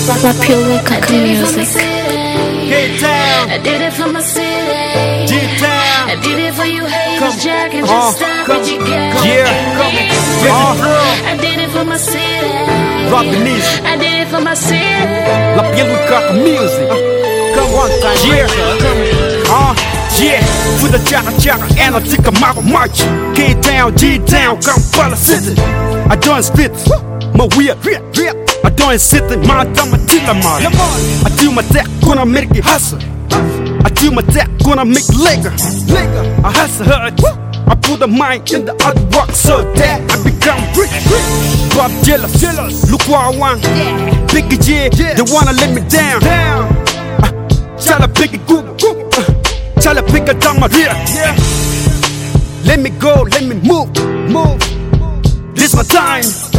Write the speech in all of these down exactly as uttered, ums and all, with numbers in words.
Pure Cut Music. K-Town, I did it for my city. G-Town, I did it for you haters, Jack, and Uh, just stop come, it, you got yeah, me. come, uh, I did it for my city. Rob the knees, I did it for my city. La Pure Cut Music. Come one time, yeah, uh, yeah. For the chaka chaka and I take a mile march. K-Town, G-Town, Kampala City. I don't spit, my weird, I don't sit in my time, I tell them all. I do my tech, gonna make it hustle. I do my tech, gonna make liquor. I hustle hard. I put the mind in the hard work so that I become rich. But I'm jealous, jealous. Look what I want. Big J, they wanna let me down. Uh, try to pick it good, uh, try to pick it down my rear. Let me go, let me move, move. This my time.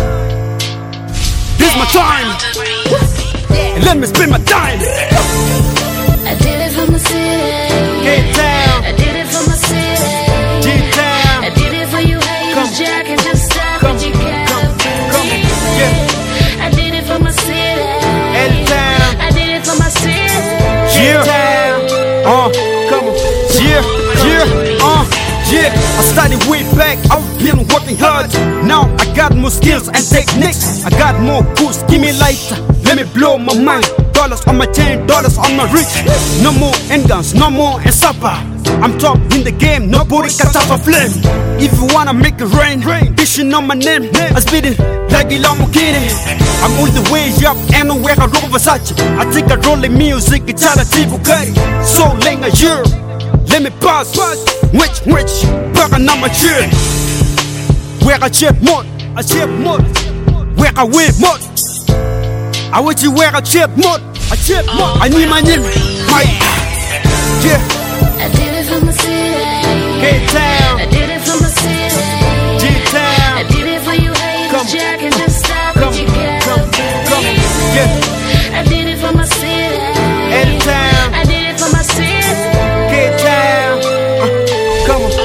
This my time. And let me spend my time. I did it for my city. K-Town, I did it for my city. G-Town, I did it for you Come, haters, Jack, and just stop come, it, you come, got come, me. yeah. I did it for my city. L-Town, I did it for my city. yeah, uh, come on, yeah, yeah, uh, yeah. I started way back, I've been working hard. Now I got more skills and techniques. I got more boost, give me lighter, let me blow my mind. Dollars on my chain, dollars on my reach. No more handguns, no more and supper. I'm top in the game, nobody can stop a flame. If you wanna make it rain, this should know my name. I spit it like a Lamborghini. I'm all the way up, and nowhere I roll Versace. I take a roll in music, it's all a Bugatti. So late a year, let me pass. Which, which, but I'm not mature. Where I chip more, I chip more. Where I win more. I want you where I chip more, I chip more. I need my name, my, yeah. I did it for my city. K-Town, I did it for my city. G-Town, I did it for you haters, Come, Jack, and just stop come, it, you got come, come, me. yeah. I did it for my city. L-Town, I did it for my city. K-Town, uh, come on,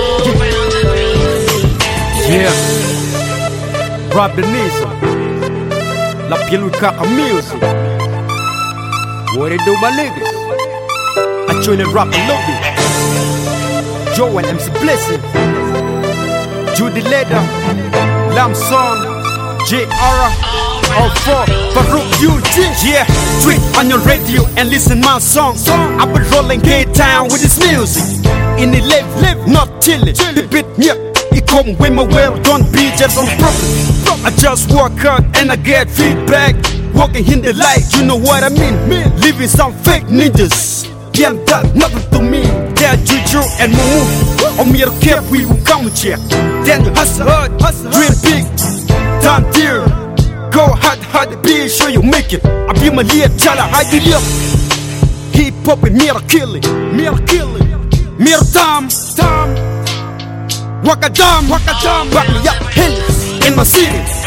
yeah. Yeah. Rob the knees, La Pure Cut Music. What they do, my niggas? I join the rap a little bit. Joe and M C Blessing, Judy Leder, Lamson, J R, all four, Farouk U G. Yeah, tweet on your radio and listen my song. I've been rolling K-Town with this music. In the live, live, not till it. The beat, yeah, it come with my well done beat, just on problem. I just work hard and I get feedback. Walking in the light, you know what I mean. Living some fake ninjas. Can't got nothing to me. They're Juju and Mumu. On me, I care we will come with you. Then you hustle hard, dream big, down there. Go hard, hard, be sure you make it. I be my lead, chala, how you live. Hip hop and me, I kill it. Me, I kill it. Me, I dam, dam. Waka dam, waka dam. Back me up, hell in my city.